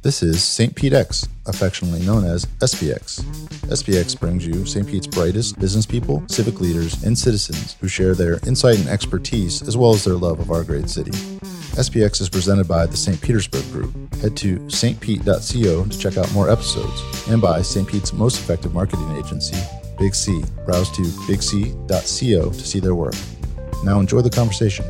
This is St. Pete X, affectionately known as SPX. SPX brings you St. Pete's brightest business people, civic leaders, and citizens who share their insight and expertise as well as their love of our great city. SPX is presented by the St. Petersburg Group. Head to stpete.co to check out more episodes, and by St. Pete's most effective marketing agency, Big C. Browse to bigc.co to see their work. Now enjoy the conversation.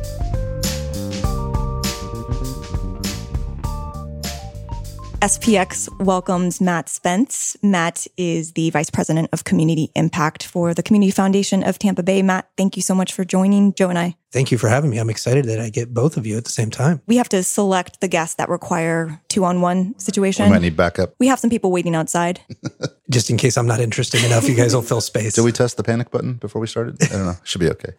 SPX welcomes Matt Spence. Matt is the Vice President of Community Impact for the Community Foundation of Tampa Bay. Matt, thank you so much for joining Joe and I. Thank you for having me. I'm excited that I get both of you at the same time. We have to select the guests that require 2-on-1 situation. We might need backup. We have some people waiting outside. Just in case I'm not interesting enough, you guys will fill space. Did we test the panic button before we started? I don't know. Should be okay.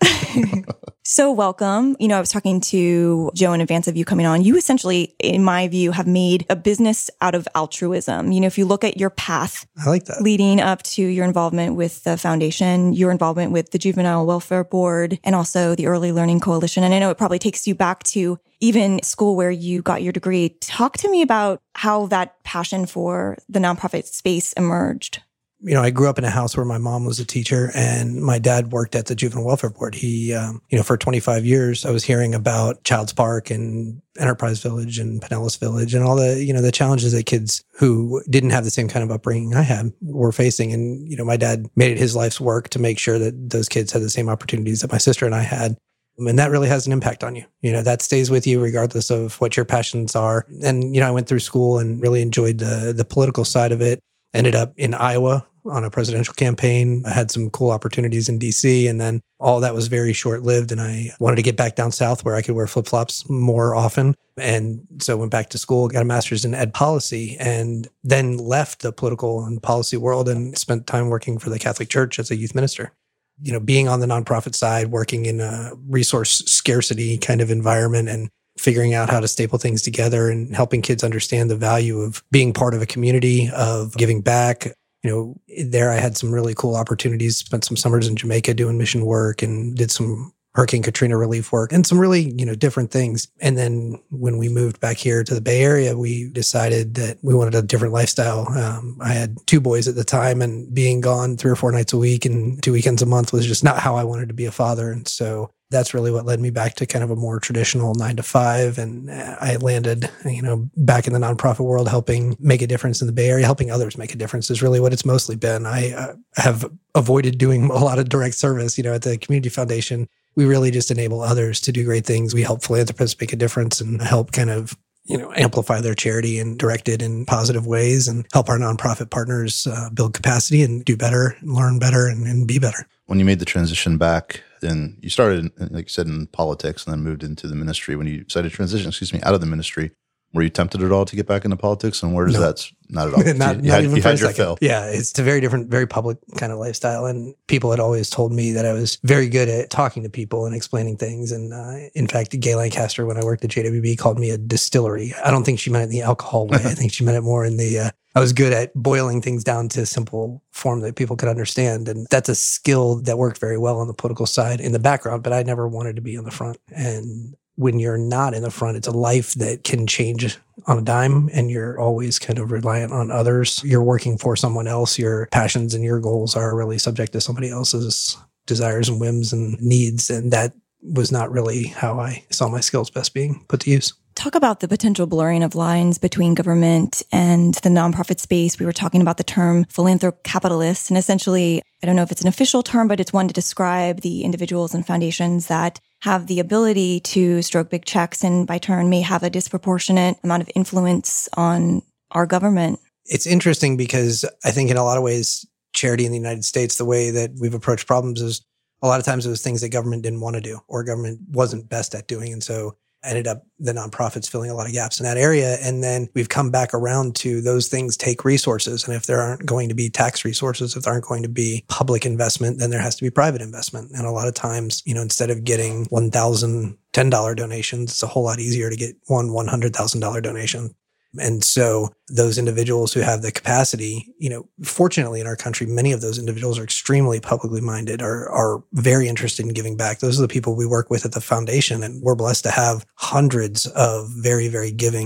So welcome. I was talking to Joe in advance of you coming on. You essentially, in my view, have made a business out of altruism. If you look at your path, I like that, leading up to your involvement with the foundation, your involvement with the Juvenile Welfare Board, and also the Early Learning Coalition. And I know it probably takes you back to even school where you got your degree. Talk to me about how that passion for the nonprofit space emerged. I grew up in a house where my mom was a teacher and my dad worked at the Juvenile Welfare Board. He, for 25 years, I was hearing about Child's Park and Enterprise Village and Pinellas Village and all the, the challenges that kids who didn't have the same kind of upbringing I had were facing. And, my dad made it his life's work to make sure that those kids had the same opportunities that my sister and I had. And that really has an impact on you. That stays with you regardless of what your passions are. And, I went through school and really enjoyed the political side of it. Ended up in Iowa on a presidential campaign. I had some cool opportunities in DC, and then all that was very short-lived. And I wanted to get back down south where I could wear flip-flops more often. And so went back to school, got a master's in ed policy, and then left the political and policy world and spent time working for the Catholic Church as a youth minister. Being on the nonprofit side, working in a resource scarcity kind of environment and figuring out how to staple things together and helping kids understand the value of being part of a community, of giving back. There I had some really cool opportunities, spent some summers in Jamaica doing mission work and did some Hurricane Katrina relief work and some really, different things. And then when we moved back here to the Bay Area, we decided that we wanted a different lifestyle. I had 2 boys at the time, and being gone 3 or 4 nights a week and 2 weekends a month was just not how I wanted to be a father. And so that's really what led me back to kind of a more traditional 9-to-5. And I landed, back in the nonprofit world, helping make a difference in the Bay Area, helping others make a difference is really what it's mostly been. I have avoided doing a lot of direct service, at the Community Foundation. We really just enable others to do great things. We help philanthropists make a difference and help kind of, amplify their charity and direct it in positive ways and help our nonprofit partners build capacity and do better, learn better, and be better. When you made the transition back, then you started, like you said, in politics and then moved into the ministry. When you decided to transition, out of the ministry, were you tempted at all to get back into politics? And where does that? Not at all. not even for a second. Yeah, it's a very different, very public kind of lifestyle. And people had always told me that I was very good at talking to people and explaining things. And in fact, Gay Lancaster, when I worked at JWB, called me a distillery. I don't think she meant it in the alcohol way. I think she meant it more in the, I was good at boiling things down to simple form that people could understand. And that's a skill that worked very well on the political side in the background, but I never wanted to be on the front. And when you're not in the front, it's a life that can change on a dime, and you're always kind of reliant on others. You're working for someone else. Your passions and your goals are really subject to somebody else's desires and whims and needs. And that was not really how I saw my skills best being put to use. Talk about the potential blurring of lines between government and the nonprofit space. We were talking about the term philanthrocapitalist, and essentially, I don't know if it's an official term, but it's one to describe the individuals and foundations that have the ability to stroke big checks and by turn may have a disproportionate amount of influence on our government. It's interesting because I think in a lot of ways, charity in the United States, the way that we've approached problems is a lot of times it was things that government didn't want to do or government wasn't best at doing. And so ended up the nonprofits filling a lot of gaps in that area. And then we've come back around to those things take resources. And if there aren't going to be tax resources, if there aren't going to be public investment, then there has to be private investment. And a lot of times, instead of getting 1,000 $10 donations, it's a whole lot easier to get one $100,000 donation. And so those individuals who have the capacity, fortunately in our country, many of those individuals are extremely publicly minded, are very interested in giving back. Those are the people we work with at the foundation. And we're blessed to have hundreds of very, very giving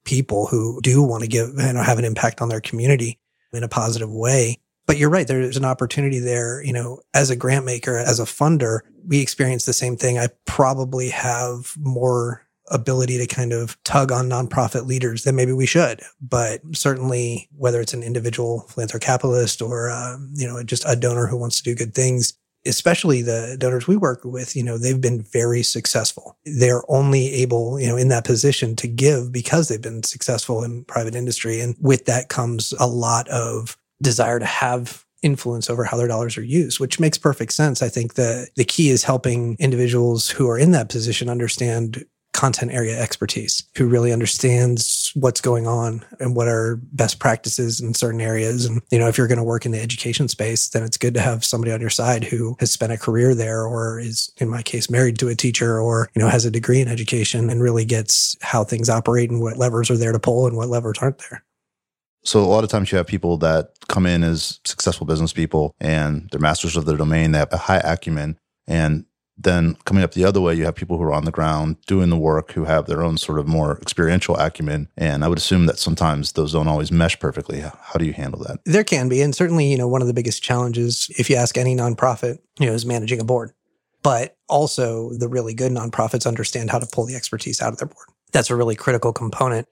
people who do want to give and have an impact on their community in a positive way. But you're right. There's an opportunity there. As a grant maker, as a funder, we experience the same thing. I probably have more ability to kind of tug on nonprofit leaders than maybe we should. But certainly, whether it's an individual philanthrocapitalist or, just a donor who wants to do good things, especially the donors we work with, they've been very successful. They're only able, in that position to give because they've been successful in private industry. And with that comes a lot of desire to have influence over how their dollars are used, which makes perfect sense. I think the key is helping individuals who are in that position understand content area expertise, who really understands what's going on and what are best practices in certain areas. And, if you're going to work in the education space, then it's good to have somebody on your side who has spent a career there or is, in my case, married to a teacher or, has a degree in education and really gets how things operate and what levers are there to pull and what levers aren't there. So a lot of times you have people that come in as successful business people and they're masters of their domain. They have a high acumen. And then coming up the other way, you have people who are on the ground doing the work who have their own sort of more experiential acumen. And I would assume that sometimes those don't always mesh perfectly. How do you handle that? There can be. And certainly, one of the biggest challenges, if you ask any nonprofit, is managing a board. But also the really good nonprofits understand how to pull the expertise out of their board. That's a really critical component.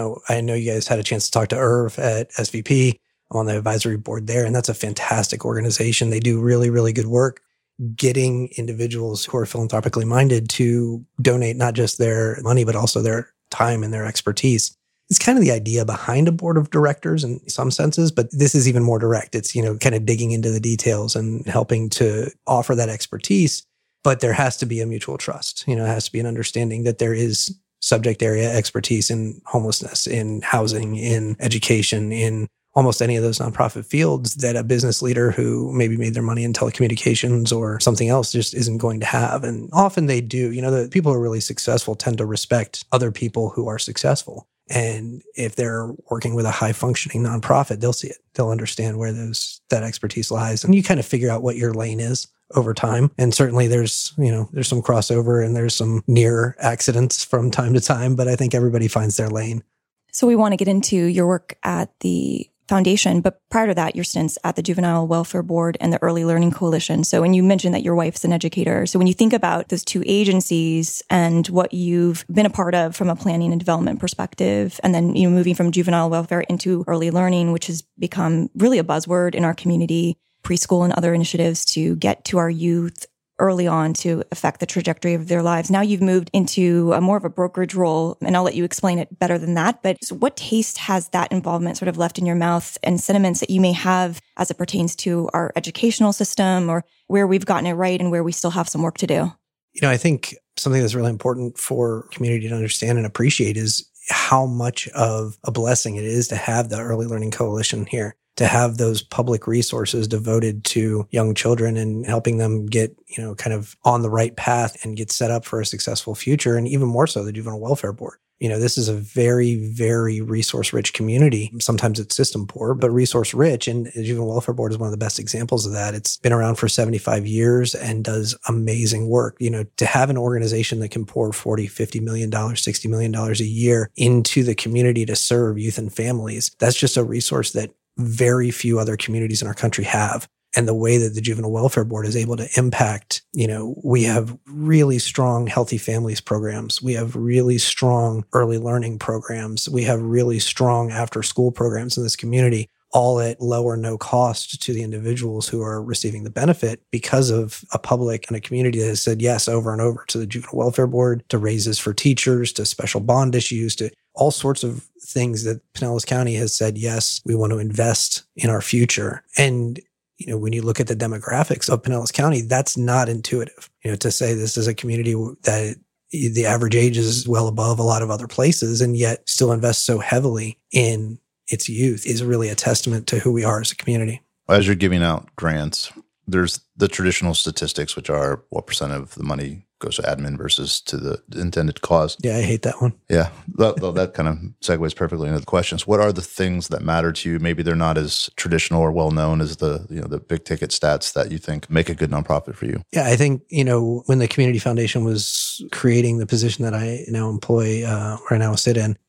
I know you guys had a chance to talk to Irv at SVP. I'm on the advisory board there, and that's a fantastic organization. They do really, really good work getting individuals who are philanthropically minded to donate not just their money, but also their time and their expertise. It's kind of the idea behind a board of directors in some senses, but this is even more direct. It's, kind of digging into the details and helping to offer that expertise. But there has to be a mutual trust. It has to be an understanding that there is subject area expertise in homelessness, in housing, in education, in almost any of those nonprofit fields that a business leader who maybe made their money in telecommunications or something else just isn't going to have. And often they do. The people who are really successful tend to respect other people who are successful. And if they're working with a high functioning nonprofit, they'll see it. They'll understand where that expertise lies. And you kind of figure out what your lane is over time. And certainly there's some crossover and there's some near accidents from time to time, but I think everybody finds their lane. So we want to get into your work at the foundation, but prior to that, your stints at the Juvenile Welfare Board and the Early Learning Coalition. So, and you mentioned that your wife's an educator. So when you think about those two agencies and what you've been a part of from a planning and development perspective, and then, moving from juvenile welfare into early learning, which has become really a buzzword in our community, preschool and other initiatives to get to our youth early on to affect the trajectory of their lives. Now you've moved into a more of a brokerage role, and I'll let you explain it better than that. But what taste has that involvement sort of left in your mouth, and sentiments that you may have as it pertains to our educational system, or where we've gotten it right and where we still have some work to do? I think something that's really important for community to understand and appreciate is how much of a blessing it is to have the Early Learning Coalition here, to have those public resources devoted to young children and helping them get, kind of on the right path and get set up for a successful future. And even more so, the Juvenile Welfare Board. This is a very, very resource-rich community. Sometimes it's system poor, but resource-rich. And the Juvenile Welfare Board is one of the best examples of that. It's been around for 75 years and does amazing work. To have an organization that can pour $40, $50 million, $60 million a year into the community to serve youth and families, that's just a resource that very few other communities in our country have. And the way that the Juvenile Welfare Board is able to impact, we have really strong healthy families programs. We have really strong early learning programs. We have really strong after school programs in this community, all at low or no cost to the individuals who are receiving the benefit because of a public and a community that has said yes over and over to the Juvenile Welfare Board, to raises for teachers, to special bond issues, to all sorts of things that Pinellas County has said, yes, we want to invest in our future. And when you look at the demographics of Pinellas County, that's not intuitive. To say this is a community that the average age is well above a lot of other places and yet still invests so heavily in its youth is really a testament to who we are as a community. As you're giving out grants, there's the traditional statistics, which are what percent of the money goes to admin versus to the intended cause. Yeah, I hate that one. Yeah, that kind of segues perfectly into the questions. What are the things that matter to you? Maybe they're not as traditional or well known as the big ticket stats that you think make a good nonprofit for you. Yeah, I think when the Community Foundation was creating the position that I now employ, or I now sit in,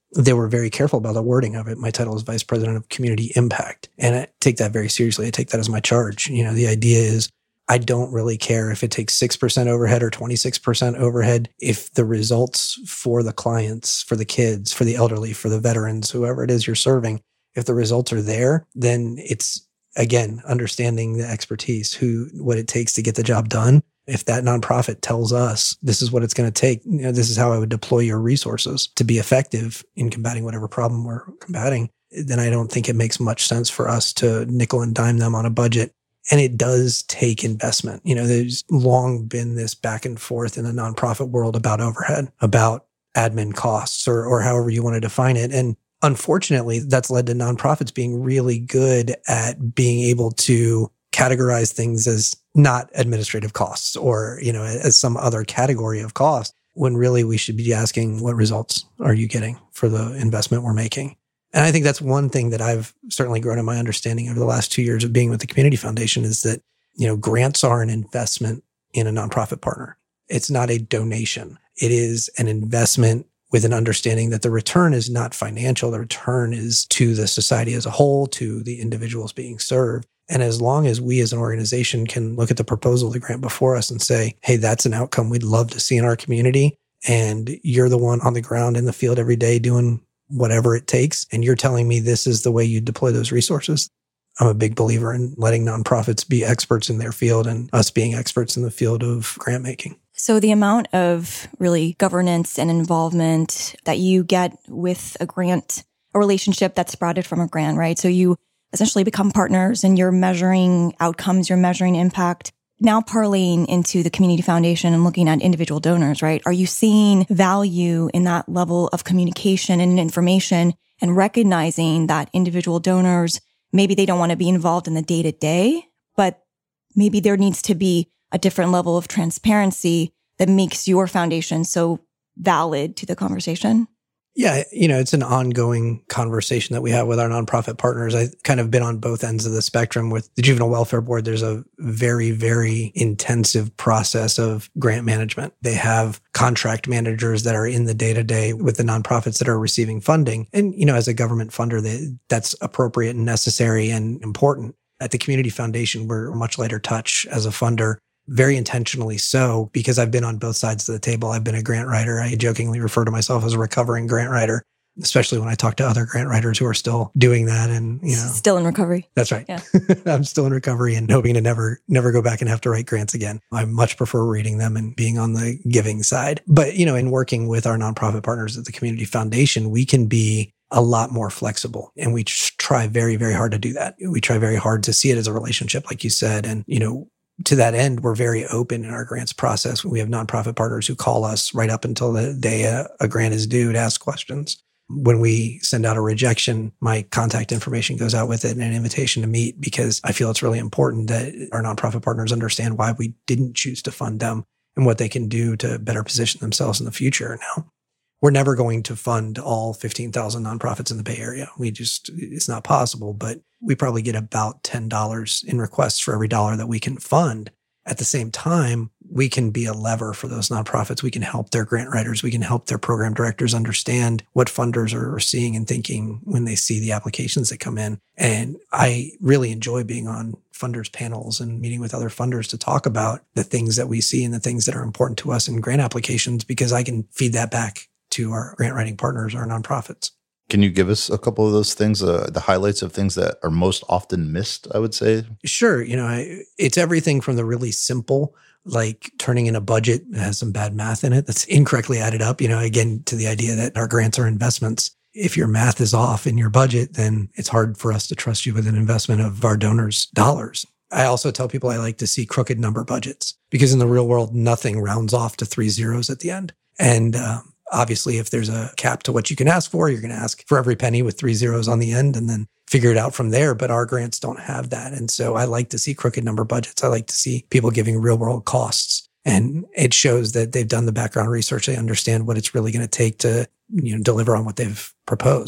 they were very careful about the wording of it. My title is Vice President of Community Impact. And I take that very seriously. I take that as my charge. The idea is I don't really care if it takes 6% overhead or 26% overhead. If the results for the clients, for the kids, for the elderly, for the veterans, whoever it is you're serving, if the results are there, then it's, again, understanding the expertise, what it takes to get the job done. If that nonprofit tells us this is what it's going to take, this is how I would deploy your resources to be effective in combating whatever problem we're combating, then I don't think it makes much sense for us to nickel and dime them on a budget. And it does take investment. There's long been this back and forth in the nonprofit world about overhead, about admin costs, or however you want to define it. And unfortunately, that's led to nonprofits being really good at being able to categorize things as not administrative costs or, as some other category of cost, when really we should be asking, what results are you getting for the investment we're making? And I think that's one thing that I've certainly grown in my understanding over the last 2 years of being with the Community Foundation is that, grants are an investment in a nonprofit partner. It's not a donation. It is an investment with an understanding that the return is not financial. The return is to the society as a whole, to the individuals being served. And as long as we as an organization can look at the proposal of the grant before us and say, hey, that's an outcome we'd love to see in our community, and you're the one on the ground in the field every day doing whatever it takes, and you're telling me this is the way you deploy those resources, I'm a big believer in letting nonprofits be experts in their field and us being experts in the field of grant making. So the amount of really governance and involvement that you get with a grant, a relationship that's sprouted from a grant, right? So you essentially become partners and you're measuring outcomes, you're measuring impact. Now parlaying into the Community Foundation and looking at individual donors, right? Are you seeing value in that level of communication and information and recognizing that individual donors, maybe they don't want to be involved in the day-to-day, but maybe there needs to be a different level of transparency that makes your foundation so valid to the conversation? Yeah, it's an ongoing conversation that we have with our nonprofit partners. I've kind of been on both ends of the spectrum. With the Juvenile Welfare Board, there's a very, very intensive process of grant management. They have contract managers that are in the day-to-day with the nonprofits that are receiving funding. And, as a government funder, that's appropriate and necessary and important. At the Community Foundation, we're a much lighter touch as a funder. Very intentionally so, because I've been on both sides of the table. I've been a grant writer. I jokingly refer to myself as a recovering grant writer, especially when I talk to other grant writers who are still doing that. And, still in recovery. That's right. Yeah. I'm still in recovery and hoping to never go back and have to write grants again. I much prefer reading them and being on the giving side. But, in working with our nonprofit partners at the Community Foundation, we can be a lot more flexible. And we try very, very hard to do that. We try very hard to see it as a relationship, like you said. And, to that end, we're very open in our grants process. We have nonprofit partners who call us right up until the day a grant is due to ask questions. When we send out a rejection, my contact information goes out with it and an invitation to meet, because I feel it's really important that our nonprofit partners understand why we didn't choose to fund them and what they can do to better position themselves in the future. Now, we're never going to fund all 15,000 nonprofits in the Bay Area. It's not possible, but we probably get about $10 in requests for every dollar that we can fund. At the same time, we can be a lever for those nonprofits. We can help their grant writers. We can help their program directors understand what funders are seeing and thinking when they see the applications that come in. And I really enjoy being on funders panels and meeting with other funders to talk about the things that we see and the things that are important to us in grant applications, because I can feed that back to our grant writing partners, our nonprofits. Can you give us a couple of those things, the highlights of things that are most often missed, I would say? Sure. It's everything from the really simple, like turning in a budget that has some bad math in it that's incorrectly added up, again, to the idea that our grants are investments. If your math is off in your budget, then it's hard for us to trust you with an investment of our donors' dollars. I also tell people I like to see crooked number budgets, because in the real world, nothing rounds off to 3 zeros at the end. And obviously, if there's a cap to what you can ask for, you're going to ask for every penny with 3 zeros on the end and then figure it out from there. But our grants don't have that. And so I like to see crooked number budgets. I like to see people giving real world costs. And it shows that they've done the background research. They understand what it's really going to take to deliver on what they've proposed.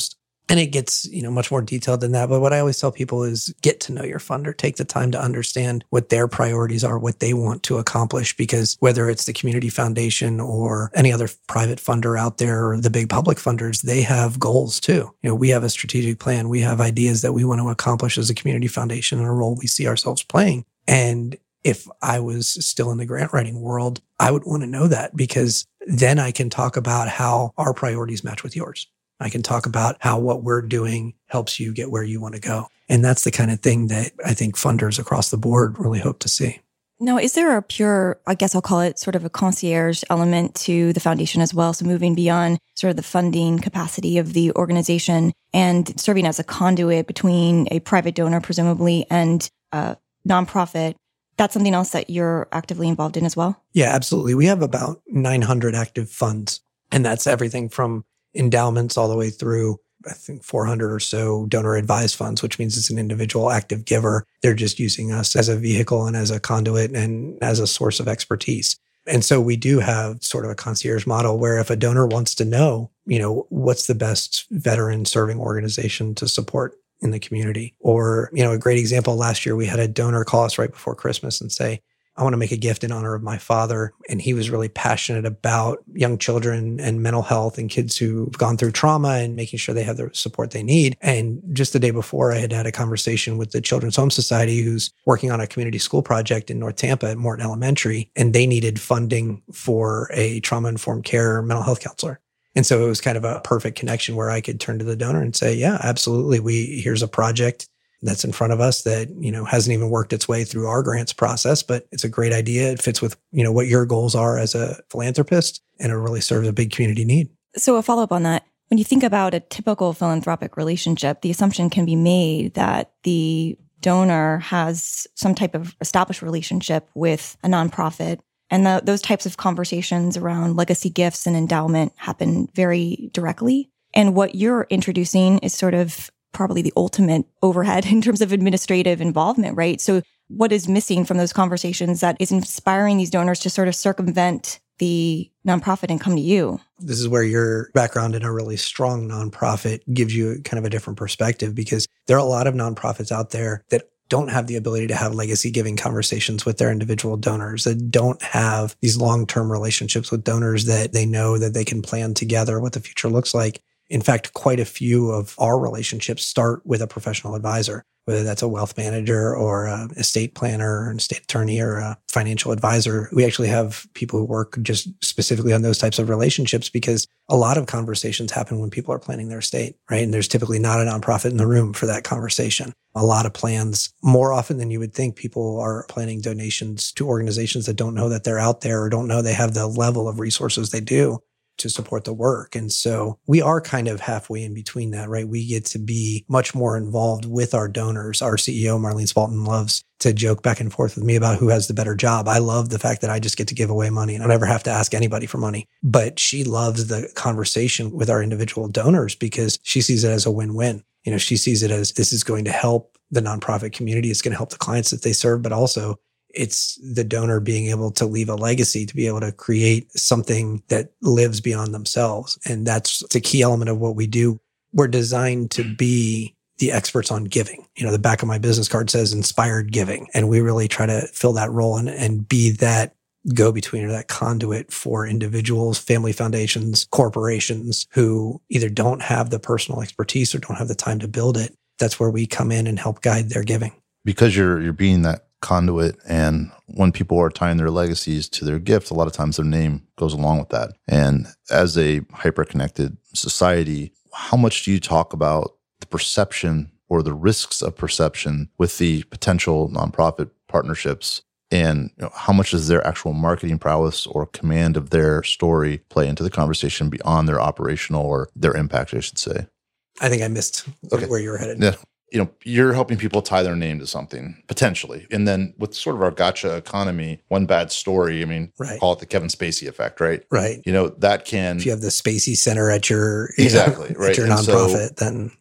And it gets, much more detailed than that. But what I always tell people is get to know your funder. Take the time to understand what their priorities are, what they want to accomplish, because whether it's the community foundation or any other private funder out there or the big public funders, they have goals too. We have a strategic plan. We have ideas that we want to accomplish as a community foundation and a role we see ourselves playing. And if I was still in the grant writing world, I would want to know that, because then I can talk about how our priorities match with yours. I can talk about how what we're doing helps you get where you want to go. And that's the kind of thing that I think funders across the board really hope to see. Now, is there a pure, I guess I'll call it sort of a concierge element to the foundation as well? So moving beyond sort of the funding capacity of the organization and serving as a conduit between a private donor, presumably, and a nonprofit. That's something else that you're actively involved in as well? Yeah, absolutely. We have about 900 active funds, and that's everything from endowments all the way through, I think, 400 or so donor advised funds, which means it's an individual active giver. They're just using us as a vehicle and as a conduit and as a source of expertise. And so we do have sort of a concierge model where if a donor wants to know, what's the best veteran serving organization to support in the community, or, a great example, last year we had a donor call us right before Christmas and say, I want to make a gift in honor of my father. And he was really passionate about young children and mental health and kids who've gone through trauma and making sure they have the support they need. And just the day before, I had had a conversation with the Children's Home Society, who's working on a community school project in North Tampa at Morton Elementary. And they needed funding for a trauma-informed care mental health counselor. And so it was kind of a perfect connection where I could turn to the donor and say, yeah, absolutely. Here's a project that's in front of us that, hasn't even worked its way through our grants process, but it's a great idea. It fits with, what your goals are as a philanthropist, and it really serves a big community need. So a follow-up on that, when you think about a typical philanthropic relationship, the assumption can be made that the donor has some type of established relationship with a nonprofit. And those types of conversations around legacy gifts and endowment happen very directly. And what you're introducing is sort of probably the ultimate overhead in terms of administrative involvement, right? So what is missing from those conversations that is inspiring these donors to sort of circumvent the nonprofit and come to you? This is where your background in a really strong nonprofit gives you kind of a different perspective, because there are a lot of nonprofits out there that don't have the ability to have legacy giving conversations with their individual donors, that don't have these long-term relationships with donors that they know that they can plan together what the future looks like. In fact, quite a few of our relationships start with a professional advisor, whether that's a wealth manager or an estate planner or an estate attorney or a financial advisor. We actually have people who work just specifically on those types of relationships, because a lot of conversations happen when people are planning their estate, right? And there's typically not a nonprofit in the room for that conversation. A lot of plans, more often than you would think, people are planning donations to organizations that don't know that they're out there or don't know they have the level of resources they do to support the work. And so we are kind of halfway in between that, right? We get to be much more involved with our donors. Our CEO, Marlene Spalton, loves to joke back and forth with me about who has the better job. I love the fact that I just get to give away money and I never have to ask anybody for money. But she loves the conversation with our individual donors because she sees it as a win-win. She sees it as this is going to help the nonprofit community. It's going to help the clients that they serve, but also it's the donor being able to leave a legacy, to be able to create something that lives beyond themselves. And that's the key element of what we do. We're designed to be the experts on giving. The back of my business card says inspired giving. And we really try to fill that role and be that go-between or that conduit for individuals, family foundations, corporations who either don't have the personal expertise or don't have the time to build it. That's where we come in and help guide their giving. Because you're being that conduit, and when people are tying their legacies to their gift, a lot of times their name goes along with that. And as a hyper-connected society, how much do you talk about the perception or the risks of perception with the potential nonprofit partnerships? And how much does their actual marketing prowess or command of their story play into the conversation beyond their operational or their impact, I should say? I think I missed where you were headed. Yeah. You're helping people tie their name to something, potentially. And then with sort of our gotcha economy, one bad story, right. Call it the Kevin Spacey effect, right? Right. That can... If you have the Spacey Center at your, exactly, right. at your nonprofit, then...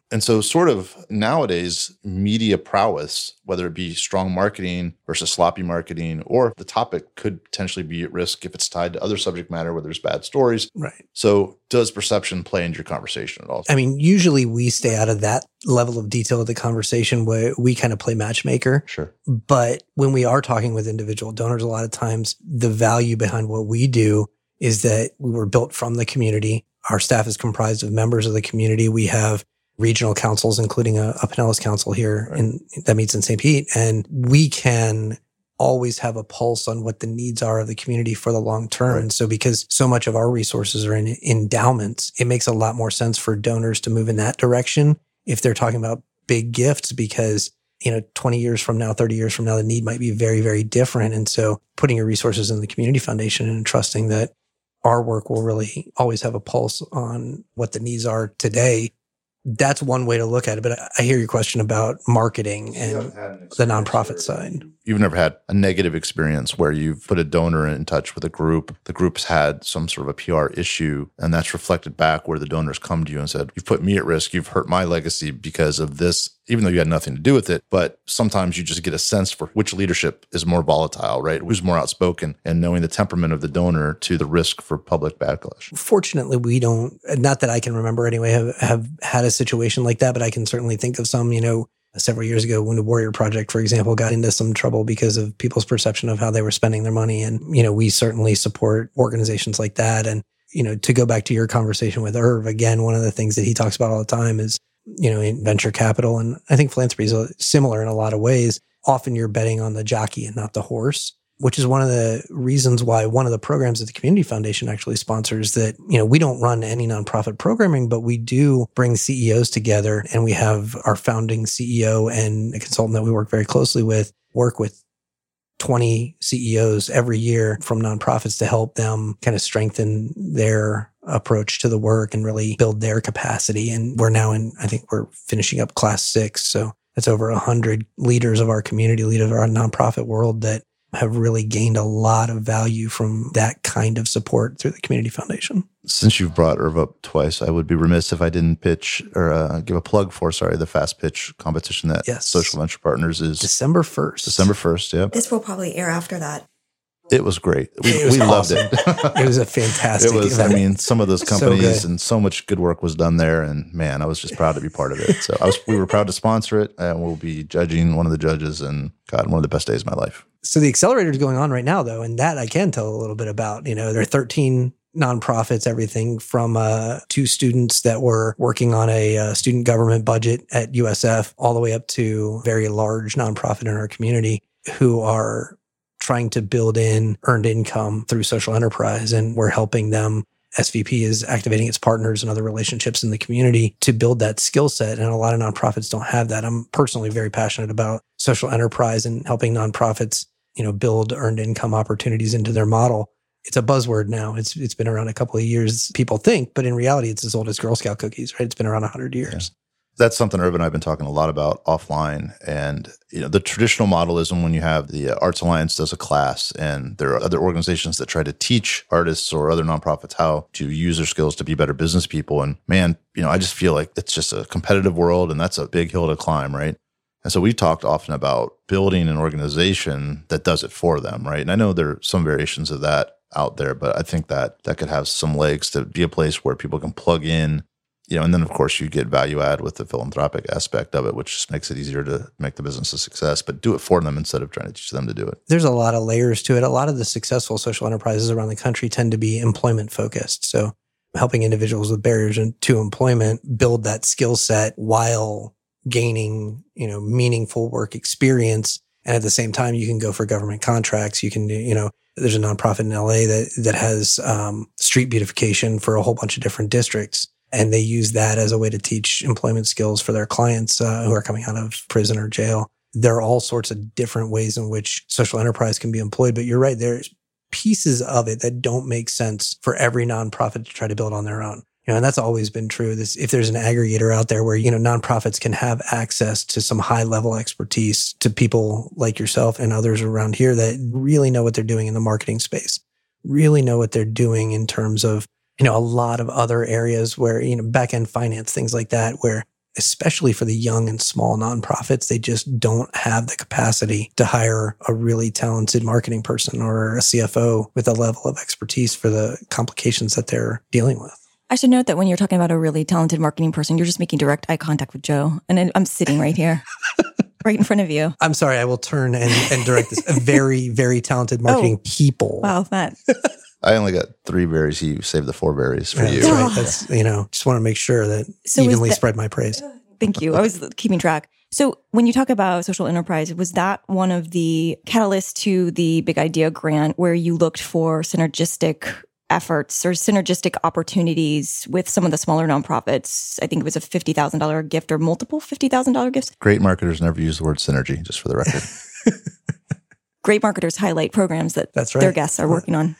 And so sort of nowadays, media prowess, whether it be strong marketing versus sloppy marketing, or the topic could potentially be at risk if it's tied to other subject matter where there's bad stories. Right. So does perception play into your conversation at all? I mean, usually we stay out of that level of detail of the conversation where we kind of play matchmaker. Sure. But when we are talking with individual donors, a lot of times the value behind what we do is that we were built from the community. Our staff is comprised of members of the community. We have regional councils, including a Pinellas Council here that meets in St. Pete. And we can always have a pulse on what the needs are of the community for the long term. Right. And so because so much of our resources are in endowments, it makes a lot more sense for donors to move in that direction if they're talking about big gifts, because 20 years from now, 30 years from now, the need might be very, very different. And so putting your resources in the community foundation and trusting that our work will really always have a pulse on what the needs are today. That's one way to look at it. But I hear your question about marketing and the nonprofit side. You've never had a negative experience where you've put a donor in touch with a group. The group's had some sort of a PR issue, and that's reflected back where the donors come to you and said, you've put me at risk. You've hurt my legacy because of this, even though you had nothing to do with it. But sometimes you just get a sense for which leadership is more volatile, right? Who's more outspoken, and knowing the temperament of the donor to the risk for public backlash. Fortunately, we don't, not that I can remember anyway, have had a situation like that, but I can certainly think of some, several years ago, Wounded Warrior Project, for example, got into some trouble because of people's perception of how they were spending their money. And, we certainly support organizations like that. And, to go back to your conversation with Irv, again, one of the things that he talks about all the time is, in venture capital. And I think philanthropy is similar in a lot of ways. Often you're betting on the jockey and not the horse, which is one of the reasons why one of the programs that the Community Foundation actually sponsors that, we don't run any nonprofit programming, but we do bring CEOs together, and we have our founding CEO and a consultant that we work very closely with work with 20 CEOs every year from nonprofits to help them kind of strengthen their approach to the work and really build their capacity. And we're now I think we're finishing up class 6. So that's over 100 leaders of our community, leaders of our nonprofit world that have really gained a lot of value from that kind of support through the Community Foundation. Since you've brought Irv up twice, I would be remiss if I didn't pitch or give a plug for, the Fast Pitch competition that Social Venture Partners is. December 1st. December 1st, yeah. This will probably air after that. It was great. We awesome. loved it. It was a fantastic event. Some of those companies and so much good work was done there. And man, I was just proud to be part of it. So we were proud to sponsor it, and we'll be judging one of the judges, and one of the best days of my life. So the accelerator is going on right now, though, and that I can tell a little bit about. There are 13 nonprofits, everything from 2 students that were working on a student government budget at USF, all the way up to a very large nonprofit in our community who are trying to build in earned income through social enterprise. And we're helping them. SVP is activating its partners and other relationships in the community to build that skill set. And a lot of nonprofits don't have that. I'm personally very passionate about social enterprise and helping nonprofits, build earned income opportunities into their model. It's a buzzword now. It's been around a couple of years, people think, but in reality, it's as old as Girl Scout cookies, right? It's been around 100 years. Yeah. That's something Irv and I have been talking a lot about offline. And, the traditional model is when you have the Arts Alliance does a class, and there are other organizations that try to teach artists or other nonprofits how to use their skills to be better business people. And man, I just feel like it's just a competitive world, and that's a big hill to climb, right? And so we talked often about building an organization that does it for them, right? And I know there are some variations of that out there, but I think that could have some legs to be a place where people can plug in. And then, of course, you get value add with the philanthropic aspect of it, which just makes it easier to make the business a success, but do it for them instead of trying to teach them to do it. There's a lot of layers to it. A lot of the successful social enterprises around the country tend to be employment focused. So helping individuals with barriers to employment build that skill set while gaining, meaningful work experience. And at the same time, you can go for government contracts. You can do, there's a nonprofit in LA that has street beautification for a whole bunch of different districts. And they use that as a way to teach employment skills for their clients who are coming out of prison or jail. There are all sorts of different ways in which social enterprise can be employed. But you're right, there's pieces of it that don't make sense for every nonprofit to try to build on their own. And that's always been true. If there's an aggregator out there where, nonprofits can have access to some high level expertise to people like yourself and others around here that really know what they're doing in the marketing space, really know what they're doing in terms of, a lot of other areas where, back-end finance, things like that, where especially for the young and small nonprofits, they just don't have the capacity to hire a really talented marketing person or a CFO with a level of expertise for the complications that they're dealing with. I should note that when you're talking about a really talented marketing person, you're just making direct eye contact with Joe. And I'm sitting right here, right in front of you. I'm sorry, I will turn and direct this. A very, very talented marketing people. Wow, Matt. I only got 3 berries. You saved the 4 berries for you. That's right. That's, just want to make sure that evenly spread my praise. Thank you. I was keeping track. So when you talk about social enterprise, was that one of the catalysts to the Big Idea Grant where you looked for synergistic efforts or synergistic opportunities with some of the smaller nonprofits? I think it was a $50,000 gift or multiple $50,000 gifts. Great marketers never use the word synergy, just for the record. Great marketers highlight programs that their guests are working on.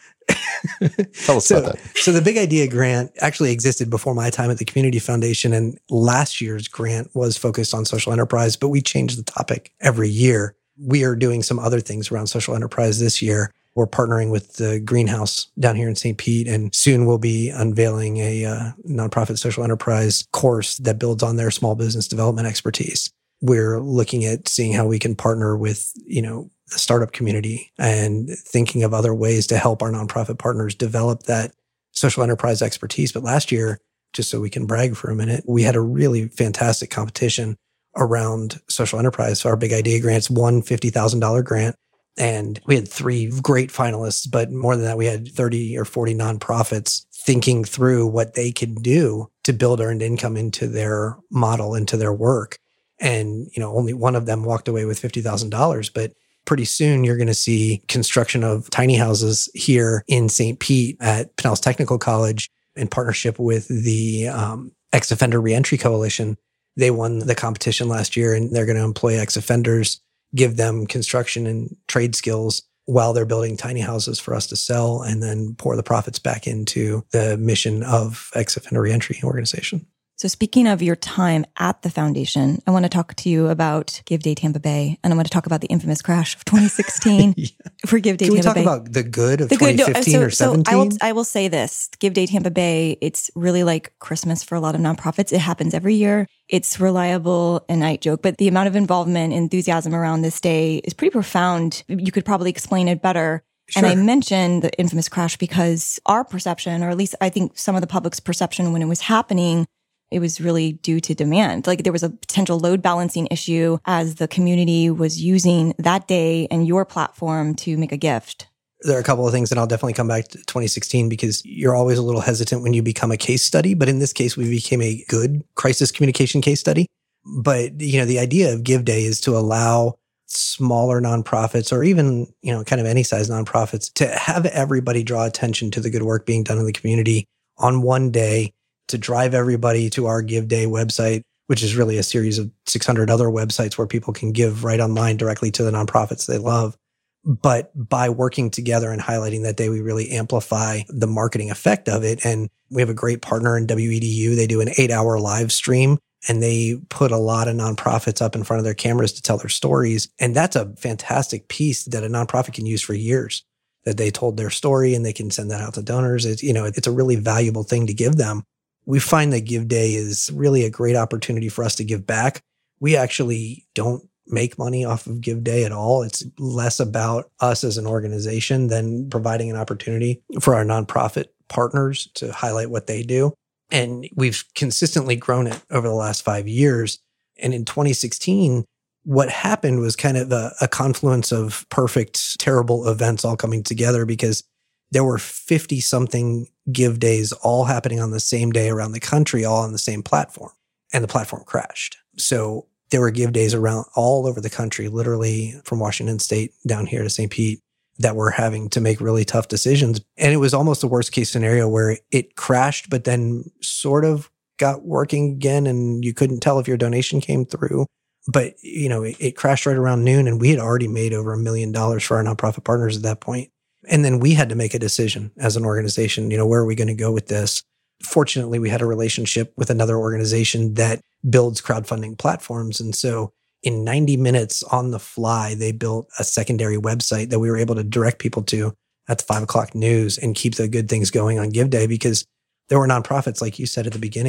Tell us about that. So the Big Idea Grant actually existed before my time at the Community Foundation, and last year's grant was focused on social enterprise, but we change the topic every year. We are doing some other things around social enterprise this year. We're partnering with the Greenhouse down here in St. Pete, and soon we'll be unveiling a nonprofit social enterprise course that builds on their small business development expertise. We're looking at seeing how we can partner with, the startup community and thinking of other ways to help our nonprofit partners develop that social enterprise expertise. But last year, just so we can brag for a minute, we had a really fantastic competition around social enterprise. So our Big Idea Grants won $50,000 grant. And we had 3 great finalists, but more than that, we had 30 or 40 nonprofits thinking through what they could do to build earned income into their model, into their work. And, only one of them walked away with $50,000. But pretty soon you're going to see construction of tiny houses here in St. Pete at Pinellas Technical College in partnership with the Ex-Offender Reentry Coalition. They won the competition last year, and they're going to employ ex-offenders, give them construction and trade skills while they're building tiny houses for us to sell, and then pour the profits back into the mission of Ex-Offender Reentry Organization. So speaking of your time at the foundation, I want to talk to you about Give Day Tampa Bay, and I want to talk about the infamous crash of 2016 for Give Day Tampa Bay. Can we talk about the good of 2015 or 17? So I will say this, Give Day Tampa Bay, it's really like Christmas for a lot of nonprofits. It happens every year. It's reliable, and I joke, but the amount of involvement, enthusiasm around this day is pretty profound. You could probably explain it better. Sure. And I mentioned the infamous crash because our perception, or at least I think some of the public's perception when it was happening, it was really due to demand. Like there was a potential load balancing issue as the community was using that day and your platform to make a gift. There are a couple of things, and I'll definitely come back to 2016 because you're always a little hesitant when you become a case study. But in this case, we became a good crisis communication case study. But, the idea of Give Day is to allow smaller nonprofits or even, kind of any size nonprofits to have everybody draw attention to the good work being done in the community on one day, to drive everybody to our Give Day website, which is really a series of 600 other websites where people can give right online directly to the nonprofits they love. But by working together and highlighting that day, we really amplify the marketing effect of it. And we have a great partner in WEDU. They do an 8-hour live stream, and they put a lot of nonprofits up in front of their cameras to tell their stories. And that's a fantastic piece that a nonprofit can use for years, that they told their story and they can send that out to donors. It's a really valuable thing to give them. We find that Give Day is really a great opportunity for us to give back. We actually don't make money off of Give Day at all. It's less about us as an organization than providing an opportunity for our nonprofit partners to highlight what they do. And we've consistently grown it over the last 5 years. And in 2016, what happened was kind of a confluence of perfect, terrible events all coming together because there were 50-something Give Days all happening on the same day around the country, all on the same platform. And the platform crashed. So there were Give Days around all over the country, literally from Washington State down here to St. Pete, that were having to make really tough decisions. And it was almost the worst case scenario where it crashed, but then sort of got working again. And you couldn't tell if your donation came through. But, it crashed right around noon, and we had already made over $1 million for our nonprofit partners at that point. And then we had to make a decision as an organization, where are we going to go with this? Fortunately, we had a relationship with another organization that builds crowdfunding platforms. And so in 90 minutes on the fly, they built a secondary website that we were able to direct people to at the 5 o'clock news and keep the good things going on Give Day, because there were nonprofits, like you said at the beginning,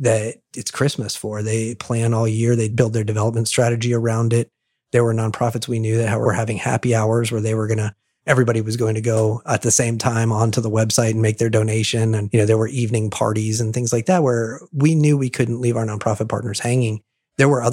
that it's Christmas for. They plan all year. They build their development strategy around it. There were nonprofits we knew that were having happy hours where everybody was going to go at the same time onto the website and make their donation. And, there were evening parties and things like that where we knew we couldn't leave our nonprofit partners hanging. There were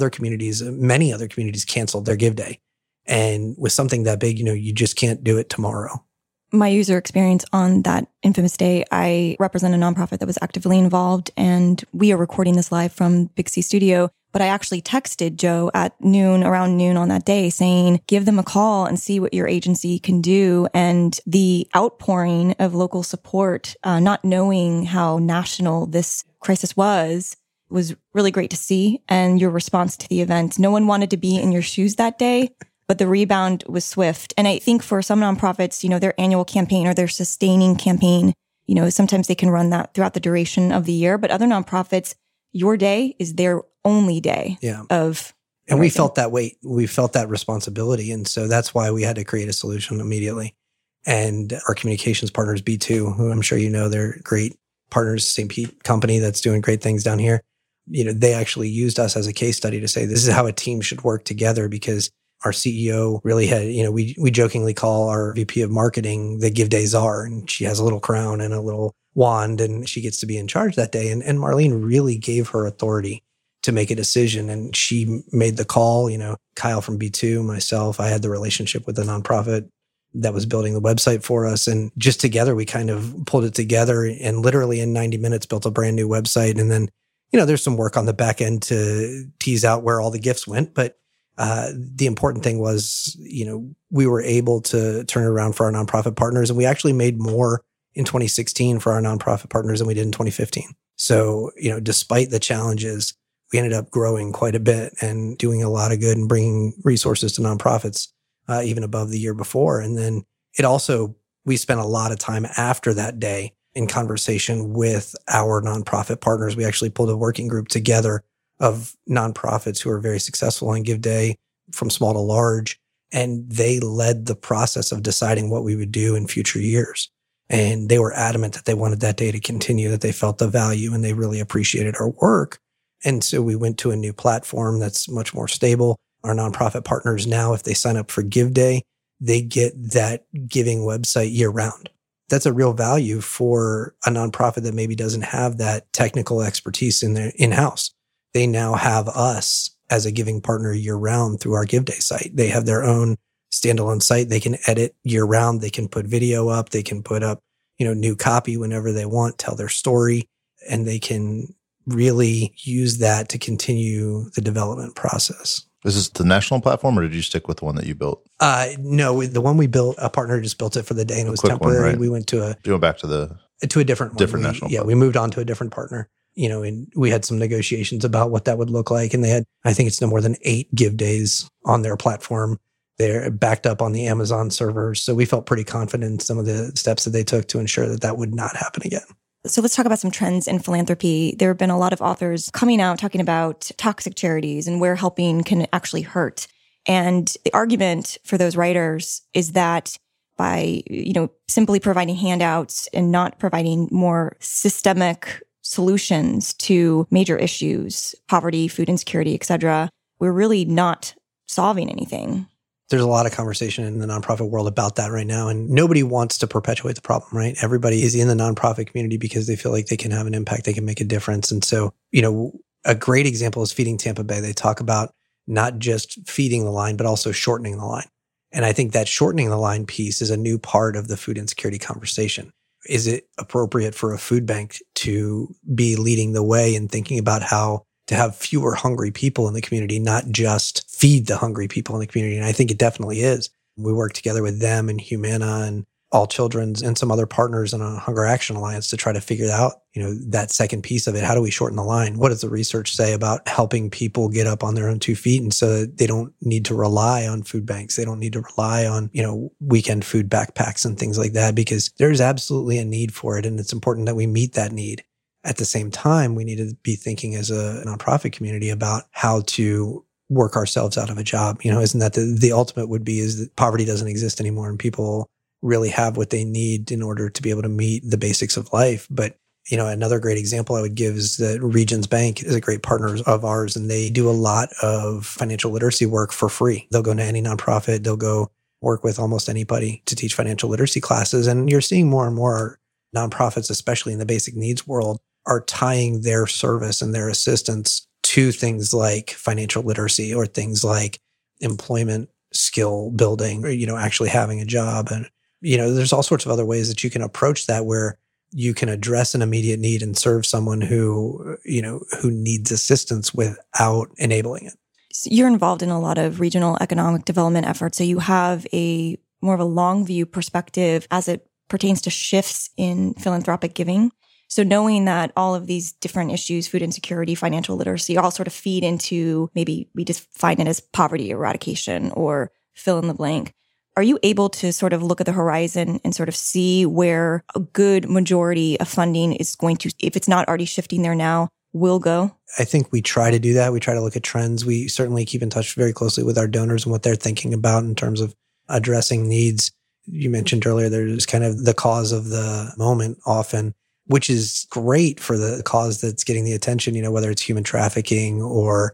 many other communities canceled their Give Day. And with something that big, you just can't do it tomorrow. My user experience on that infamous day, I represent a nonprofit that was actively involved, and we are recording this live from Big C Studio. But I actually texted Joe at around noon on that day saying, give them a call and see what your agency can do. And the outpouring of local support, not knowing how national this crisis was really great to see. And your response to the event, no one wanted to be in your shoes that day, but the rebound was swift. And I think for some nonprofits, their annual campaign or their sustaining campaign, sometimes they can run that throughout the duration of the year. But other nonprofits, your day is their only day of. And we felt that weight. We felt that responsibility. And so that's why we had to create a solution immediately. And our communications partners, B2, who I'm sure they're great partners, St. Pete company that's doing great things down here. They actually used us as a case study to say, this is how a team should work together, because our CEO really had, we jokingly call our VP of marketing the Give Day czar, and she has a little crown and a little wand and she gets to be in charge that day. And Marlene really gave her authority to make a decision. And she made the call, Kyle from B2, myself, I had the relationship with the nonprofit that was building the website for us. And just together, we kind of pulled it together and literally in 90 minutes built a brand new website. And then, there's some work on the back end to tease out where all the gifts went. But the important thing was, we were able to turn it around for our nonprofit partners. And we actually made more in 2016 for our nonprofit partners than we did in 2015. So, despite the challenges, we ended up growing quite a bit and doing a lot of good and bringing resources to nonprofits, even above the year before. And then we spent a lot of time after that day in conversation with our nonprofit partners. We actually pulled a working group together of nonprofits who are very successful on Give Day from small to large. And they led the process of deciding what we would do in future years. And they were adamant that they wanted that day to continue, that they felt the value and they really appreciated our work. And so we went to a new platform that's much more stable. Our nonprofit partners now, if they sign up for Give Day, they get that giving website year round. That's a real value for a nonprofit that maybe doesn't have that technical expertise in their in-house. They now have us as a giving partner year round through our Give Day site. They have their own standalone site. They can edit year round. They can put video up. They can put up, new copy whenever they want, tell their story, and they can really use that to continue the development process. Is this the national platform, or did you stick with the one that you built? No, the one we built, a partner just built it for the day and it was temporary. One, right? We went you went back to a different national. Yeah, we moved on to a different partner. And we had some negotiations about what that would look like. And they had, I think it's no more than 8 Give Days on their platform. They're backed up on the Amazon servers. So we felt pretty confident in some of the steps that they took to ensure that would not happen again. So let's talk about some trends in philanthropy. There have been a lot of authors coming out talking about toxic charities and where helping can actually hurt. And the argument for those writers is that by, simply providing handouts and not providing more systemic solutions to major issues, poverty, food insecurity, et cetera, we're really not solving anything. There's a lot of conversation in the nonprofit world about that right now, and nobody wants to perpetuate the problem, right? Everybody is in the nonprofit community because they feel like they can have an impact, they can make a difference. And so, a great example is Feeding Tampa Bay. They talk about not just feeding the line, but also shortening the line. And I think that shortening the line piece is a new part of the food insecurity conversation. Is it appropriate for a food bank to be leading the way and thinking about how to have fewer hungry people in the community, not just feed the hungry people in the community? And I think it definitely is. We work together with them and Humana and All Children's and some other partners in a Hunger Action Alliance to try to figure out, that second piece of it. How do we shorten the line? What does the research say about helping people get up on their own 2 feet? And so that they don't need to rely on food banks. They don't need to rely on, weekend food backpacks and things like that, because there's absolutely a need for it. And it's important that we meet that need. At the same time, we need to be thinking as a nonprofit community about how to work ourselves out of a job. Isn't that the ultimate would be is that poverty doesn't exist anymore and people really have what they need in order to be able to meet the basics of life. But Another great example I would give is that Regions Bank is a great partner of ours, and they do a lot of financial literacy work for free. They'll go to any nonprofit, they'll go work with almost anybody to teach financial literacy classes. And you're seeing more and more nonprofits, especially in the basic needs world, are tying their service and their assistance to things like financial literacy or things like employment skill building, or, actually having a job. And, there's all sorts of other ways that you can approach that where you can address an immediate need and serve someone who needs assistance without enabling it. So you're involved in a lot of regional economic development efforts. So you have a more of a long view perspective as it pertains to shifts in philanthropic giving. So knowing that all of these different issues, food insecurity, financial literacy, all sort of feed into, maybe we define it as poverty eradication or fill in the blank. Are you able to sort of look at the horizon and sort of see where a good majority of funding is going to, if it's not already shifting there now, will go? I think we try to do that. We try to look at trends. We certainly keep in touch very closely with our donors and what they're thinking about in terms of addressing needs. You mentioned earlier, there's kind of the cause of the moment often, which is great for the cause that's getting the attention, whether it's human trafficking or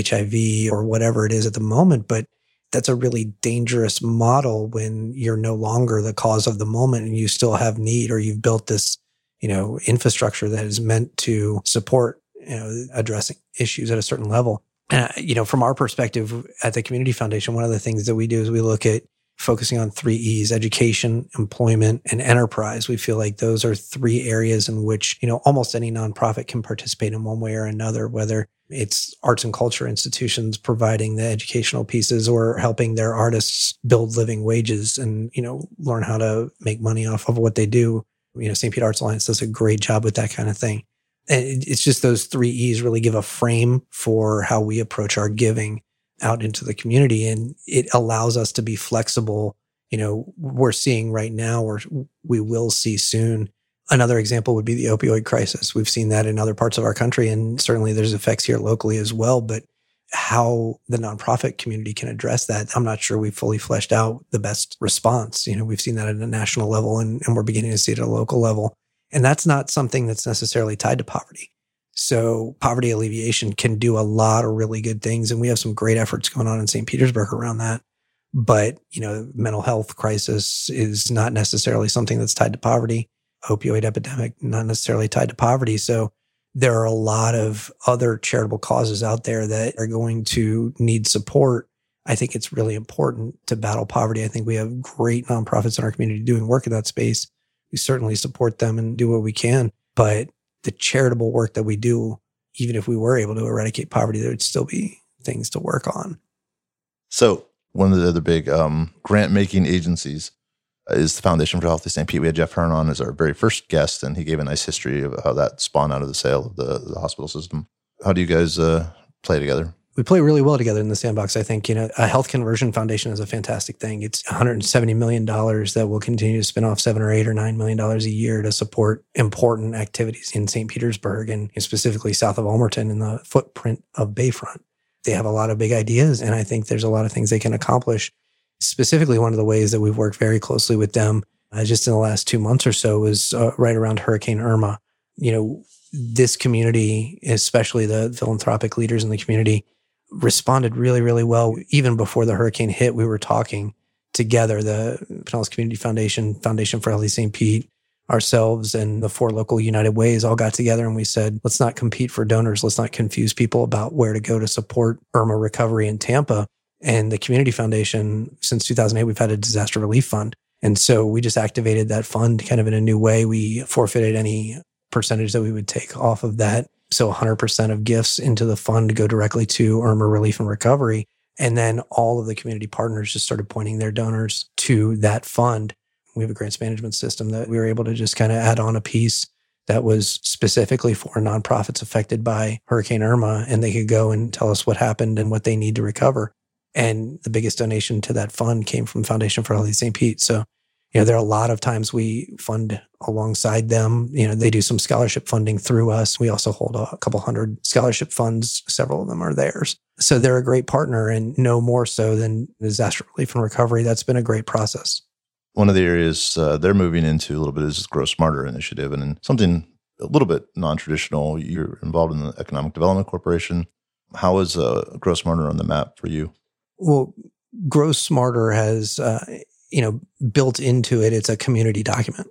HIV or whatever it is at the moment. But that's a really dangerous model when you're no longer the cause of the moment and you still have need, or you've built this, infrastructure that is meant to support, addressing issues at a certain level. And, from our perspective at the Community Foundation, one of the things that we do is we look at focusing on 3 E's: education, employment, and enterprise. We feel like those are 3 areas in which, almost any nonprofit can participate in one way or another, whether it's arts and culture institutions providing the educational pieces or helping their artists build living wages and, learn how to make money off of what they do. St. Pete Arts Alliance does a great job with that kind of thing. And it's just those 3 E's really give a frame for how we approach our giving out into the community. And it allows us to be flexible. We're seeing right now, or we will see soon. Another example would be the opioid crisis. We've seen that in other parts of our country, and certainly there's effects here locally as well. But how the nonprofit community can address that, I'm not sure we've fully fleshed out the best response. We've seen that at a national level, and we're beginning to see it at a local level. And that's not something that's necessarily tied to poverty. So poverty alleviation can do a lot of really good things. And we have some great efforts going on in St. Petersburg around that. But, mental health crisis is not necessarily something that's tied to poverty. Opioid epidemic, not necessarily tied to poverty. So there are a lot of other charitable causes out there that are going to need support. I think it's really important to battle poverty. I think we have great nonprofits in our community doing work in that space. We certainly support them and do what we can. But the charitable work that we do, even if we were able to eradicate poverty, there would still be things to work on. So one of the other big grant-making agencies is the Foundation for Healthy St. Pete. We had Jeff Hearn on as our very first guest, and he gave a nice history of how that spawned out of the sale of the hospital system. How do you guys play together? We play really well together in the sandbox. I think, a health conversion foundation is a fantastic thing. It's $170 million that will continue to spin off $7 or $8 or $9 million a year to support important activities in St. Petersburg and specifically south of Ulmerton in the footprint of Bayfront. They have a lot of big ideas, and I think there's a lot of things they can accomplish. Specifically, one of the ways that we've worked very closely with them just in the last 2 months or so was right around Hurricane Irma. This community, especially the philanthropic leaders in the community, responded really, really well. Even before the hurricane hit, we were talking together, the Pinellas Community Foundation, Foundation for Healthy St. Pete, ourselves, and the 4 local United Ways all got together and we said, let's not compete for donors. Let's not confuse people about where to go to support Irma recovery in Tampa. And the Community Foundation, since 2008, we've had a disaster relief fund. And so we just activated that fund kind of in a new way. We forfeited any percentage that we would take off of that. So 100% of gifts into the fund go directly to Irma relief and recovery. And then all of the community partners just started pointing their donors to that fund. We have a grants management system that we were able to just kind of add on a piece that was specifically for nonprofits affected by Hurricane Irma. And they could go and tell us what happened and what they need to recover. And the biggest donation to that fund came from Foundation for Healthy St. Pete. So, there are a lot of times we fund alongside them. They do some scholarship funding through us. We also hold a couple hundred scholarship funds. Several of them are theirs. So they're a great partner, and no more so than disaster relief and recovery. That's been a great process. One of the areas they're moving into a little bit is this Grow Smarter initiative. And something a little bit non-traditional. You're involved in the Economic Development Corporation. How is Grow Smarter on the map for you? Well, Grow Smarter has, built into it, it's a community document.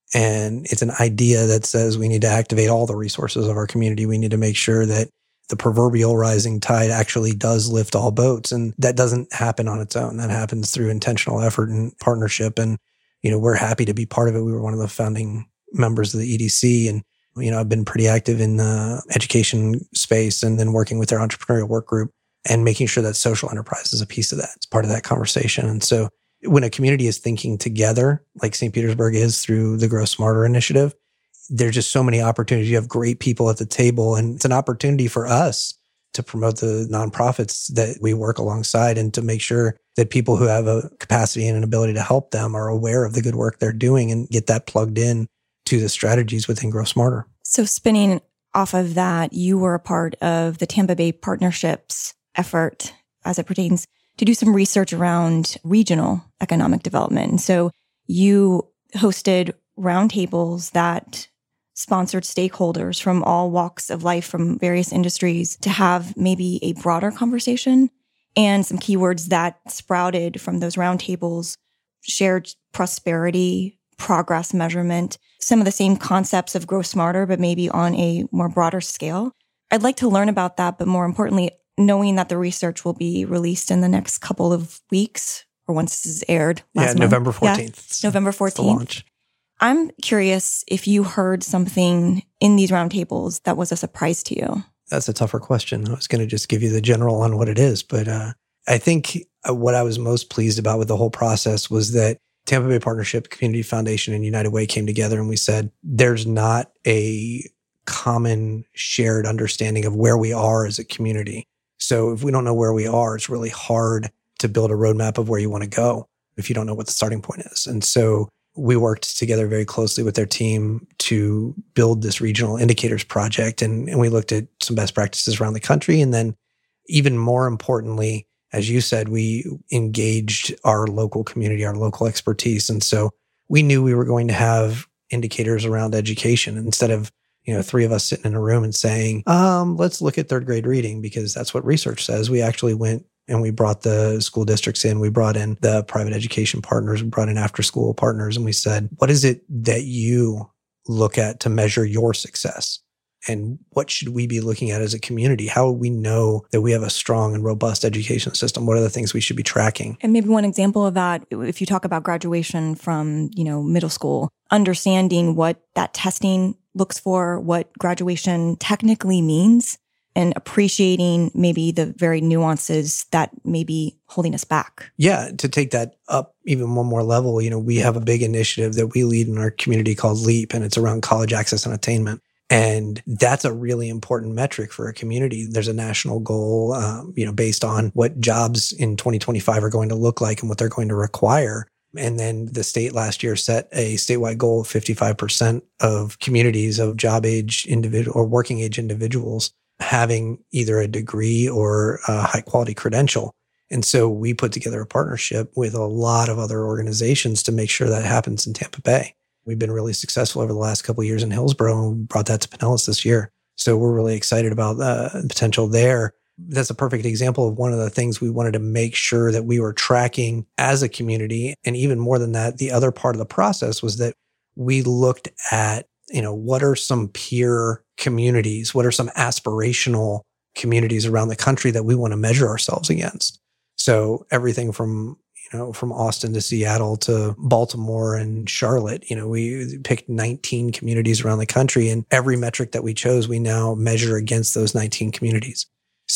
And it's an idea that says we need to activate all the resources of our community. We need to make sure that the proverbial rising tide actually does lift all boats. And that doesn't happen on its own. That happens through intentional effort and partnership. And, we're happy to be part of it. We were one of the founding members of the EDC. And, I've been pretty active in the education space and then working with their entrepreneurial work group and making sure that social enterprise is a piece of that. It's part of that conversation. And so when a community is thinking together, like St. Petersburg is through the Grow Smarter initiative, there's just so many opportunities. You have great people at the table, and it's an opportunity for us to promote the nonprofits that we work alongside and to make sure that people who have a capacity and an ability to help them are aware of the good work they're doing and get that plugged in to the strategies within Grow Smarter. So spinning off of that, you were a part of the Tampa Bay Partnerships effort as it pertains to do some research around regional economic development. And so you hosted roundtables that sponsored stakeholders from all walks of life, from various industries, to have maybe a broader conversation. And some keywords that sprouted from those roundtables: shared prosperity, progress measurement, some of the same concepts of Grow Smarter, but maybe on a more broader scale. I'd like to learn about that, but more importantly, knowing that the research will be released in the next couple of weeks, or once this is aired last month. November 14th. Yeah, November 14th. It's the launch. I'm curious if you heard something in these roundtables that was a surprise to you. That's a tougher question. I was going to just give you the general on what it is. But I think what I was most pleased about with the whole process was that Tampa Bay Partnership, Community Foundation, and United Way came together and we said, there's not a common shared understanding of where we are as a community. So if we don't know where we are, it's really hard to build a roadmap of where you want to go if you don't know what the starting point is. And so we worked together very closely with their team to build this regional indicators project. And we looked at some best practices around the country. And then even more importantly, as you said, we engaged our local community, our local expertise. And so we knew we were going to have indicators around education instead of, three of us sitting in a room and saying, let's look at third grade reading because that's what research says. We actually went and we brought the school districts in. We brought in the private education partners. We brought in after school partners. And we said, what is it that you look at to measure your success? And what should we be looking at as a community? How would we know that we have a strong and robust education system? What are the things we should be tracking? And maybe one example of that, if you talk about graduation from, middle school, understanding what that testing looks for, what graduation technically means, and appreciating maybe the very nuances that may be holding us back. Yeah, to take that up even one more level, we have a big initiative that we lead in our community called LEAP, and it's around college access and attainment. And that's a really important metric for a community. There's a national goal, based on what jobs in 2025 are going to look like and what they're going to require. And then the state last year set a statewide goal of 55% of communities of job age individual or working age individuals having either a degree or a high quality credential. And so we put together a partnership with a lot of other organizations to make sure that happens in Tampa Bay. We've been really successful over the last couple of years in Hillsborough, and we brought that to Pinellas this year. So we're really excited about the potential there. That's a perfect example of one of the things we wanted to make sure that we were tracking as a community. And even more than that, the other part of the process was that we looked at, what are some peer communities? What are some aspirational communities around the country that we want to measure ourselves against? So everything from Austin to Seattle to Baltimore and Charlotte, we picked 19 communities around the country, and every metric that we chose, we now measure against those 19 communities.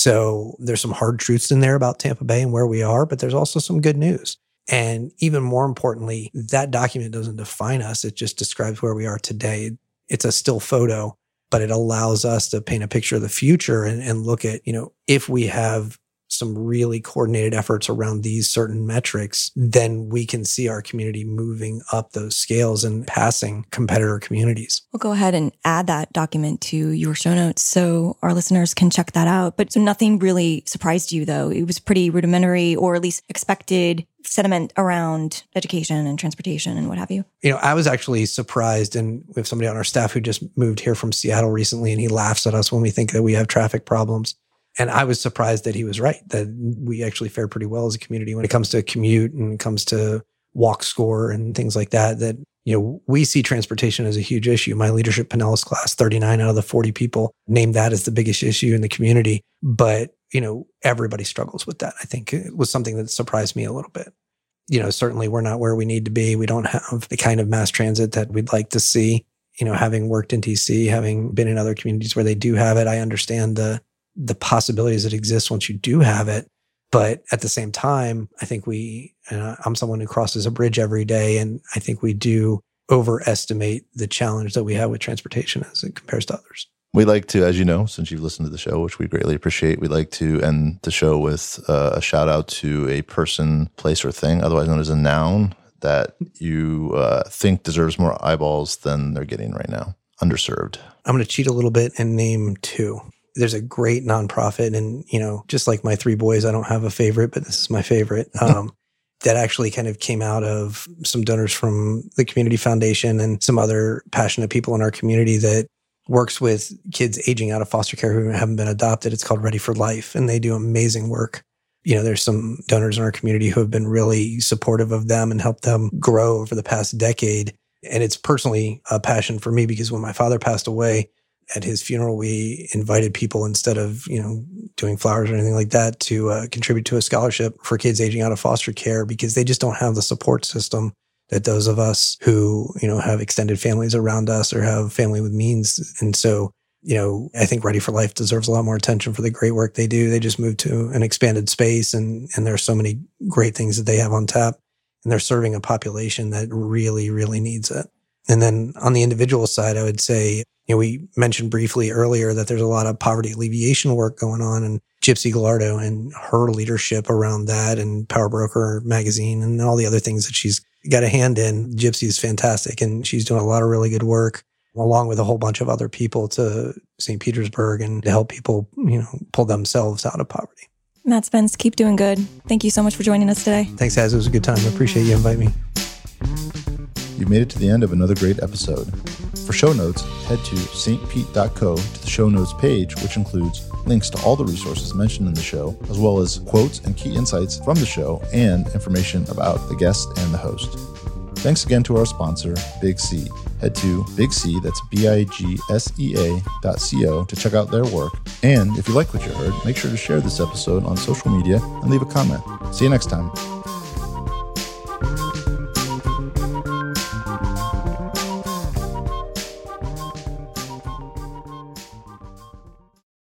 So there's some hard truths in there about Tampa Bay and where we are, but there's also some good news. And even more importantly, that document doesn't define us. It just describes where we are today. It's a still photo, but it allows us to paint a picture of the future and look at, if we have some really coordinated efforts around these certain metrics, then we can see our community moving up those scales and passing competitor communities. We'll go ahead and add that document to your show notes so our listeners can check that out. But so nothing really surprised you, though. It was pretty rudimentary, or at least expected sentiment around education and transportation and what have you. I was actually surprised, and we have somebody on our staff who just moved here from Seattle recently, and he laughs at us when we think that we have traffic problems. And I was surprised that he was right, that we actually fared pretty well as a community when it comes to commute and it comes to walk score and things like that, we see transportation as a huge issue. My leadership Pinellas class, 39 out of the 40 people named that as the biggest issue in the community. But, everybody struggles with that. I think it was something that surprised me a little bit. Certainly we're not where we need to be. We don't have the kind of mass transit that we'd like to see. Having worked in DC, having been in other communities where they do have it, I understand the possibilities that exist once you do have it. But at the same time, I think I'm someone who crosses a bridge every day, and I think we do overestimate the challenge that we have with transportation as it compares to others. We like to, as you know, since you've listened to the show, which we greatly appreciate, we like to end the show with a shout out to a person, place, or thing, otherwise known as a noun, that you think deserves more eyeballs than they're getting right now. Underserved. I'm going to cheat a little bit and name two. There's a great nonprofit, and, just like my three boys, I don't have a favorite, but this is my favorite, that actually kind of came out of some donors from the Community Foundation and some other passionate people in our community that works with kids aging out of foster care who haven't been adopted. It's called Ready for Life, and they do amazing work. There's some donors in our community who have been really supportive of them and helped them grow over the past decade. And it's personally a passion for me because when my father passed away, at his funeral, we invited people, instead of, doing flowers or anything like that, to contribute to a scholarship for kids aging out of foster care, because they just don't have the support system that those of us who, have extended families around us or have family with means. And so, I think Ready for Life deserves a lot more attention for the great work they do. They just moved to an expanded space, and there are so many great things that they have on tap, and they're serving a population that really, really needs it. And then on the individual side, I would say, we mentioned briefly earlier that there's a lot of poverty alleviation work going on, and Gypsy Gallardo and her leadership around that, and Power Broker magazine and all the other things that she's got a hand in. Gypsy is fantastic, and she's doing a lot of really good work along with a whole bunch of other people to St. Petersburg and to help people, pull themselves out of poverty. Matt Spence, keep doing good. Thank you so much for joining us today. Thanks, Az. It was a good time. I appreciate you inviting me. You've made it to the end of another great episode. For show notes, head to stpete.co to the show notes page, which includes links to all the resources mentioned in the show, as well as quotes and key insights from the show and information about the guest and the host. Thanks again to our sponsor, Big C. Head to Big C, that's BIGSEA.co, to check out their work. And if you like what you heard, make sure to share this episode on social media and leave a comment. See you next time.